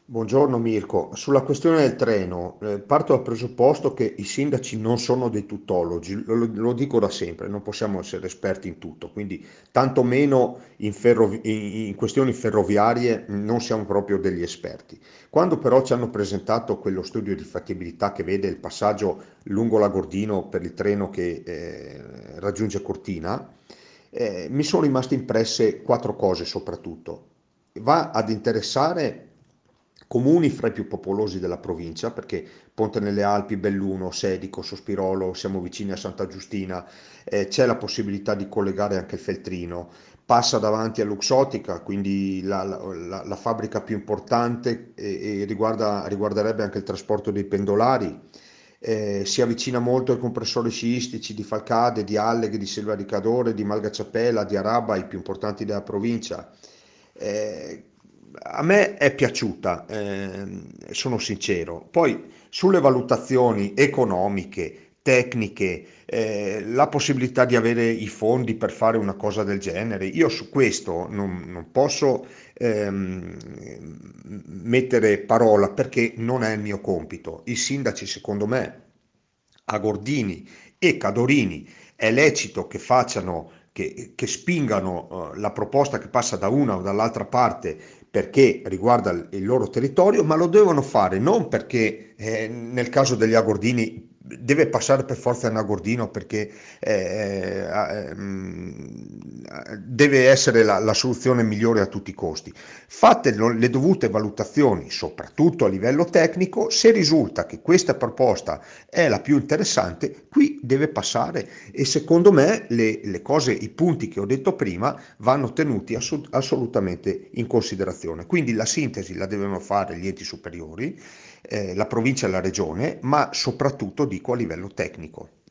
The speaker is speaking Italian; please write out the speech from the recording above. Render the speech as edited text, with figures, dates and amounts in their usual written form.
Buongiorno Mirko, sulla questione del treno, parto dal presupposto che i sindaci non sono dei tuttologi, lo dico da sempre, non possiamo essere esperti in tutto, quindi tantomeno in questioni ferroviarie non siamo proprio degli esperti. Quando però ci hanno presentato quello studio di fattibilità che vede il passaggio lungo l'Agordino per il treno che raggiunge Cortina, mi sono rimaste impresse quattro cose soprattutto. Va ad interessare comuni fra i più popolosi della provincia, perché Ponte nelle Alpi, Belluno, Sedico, Sospirolo, siamo vicini a Santa Giustina, c'è la possibilità di collegare anche il Feltrino, passa davanti a Luxottica, quindi la fabbrica più importante e riguarderebbe anche il trasporto dei pendolari. Si avvicina molto ai compressori sciistici di Falcade, di Alleghe, di Selva di Cadore, di Malgacciapella, di Araba, i più importanti della provincia. Eh, a me è piaciuta, sono sincero. Poi sulle valutazioni economiche, tecniche, la possibilità di avere i fondi per fare una cosa del genere, io su questo non posso mettere parola perché non è il mio compito. I sindaci, secondo me, a Gordini e Cadorini è lecito che facciano, che spingano la proposta che passa da una o dall'altra parte perché riguarda il loro territorio, ma lo devono fare non perché nel caso degli Agordini deve passare per forza in Agordino perché deve essere la soluzione migliore a tutti i costi. Fatte le dovute valutazioni, soprattutto a livello tecnico, se risulta che questa proposta è la più interessante, qui deve passare e secondo me le cose, i punti che ho detto prima vanno tenuti assolutamente in considerazione. Quindi la sintesi la devono fare gli enti superiori, la provincia e la regione, ma soprattutto dico a livello tecnico.